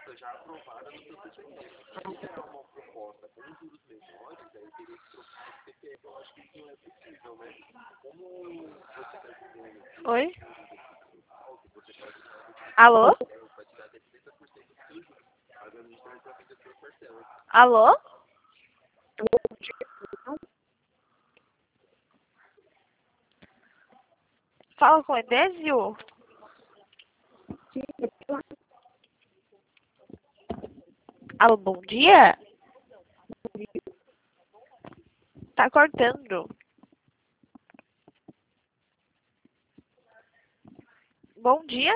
Oi? Alô? Alô? Fala com o Edésio? Alô, bom dia? Tá cortando. Bom dia?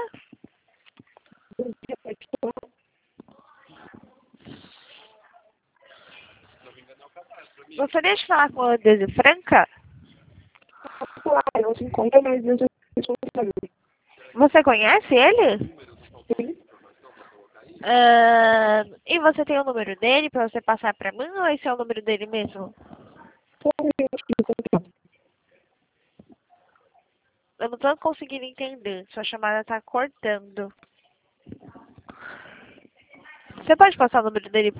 Gostaria de falar com o Edésio Franca? Claro, não se encontra, mas eu já respondi. Você conhece ele? Sim, E você tem o número dele pra você passar pra mim ou esse é o número dele mesmo? claro que eu te encontro. Eu não tô conseguindo entender. Sua chamada tá cortando. Você pode passar o número dele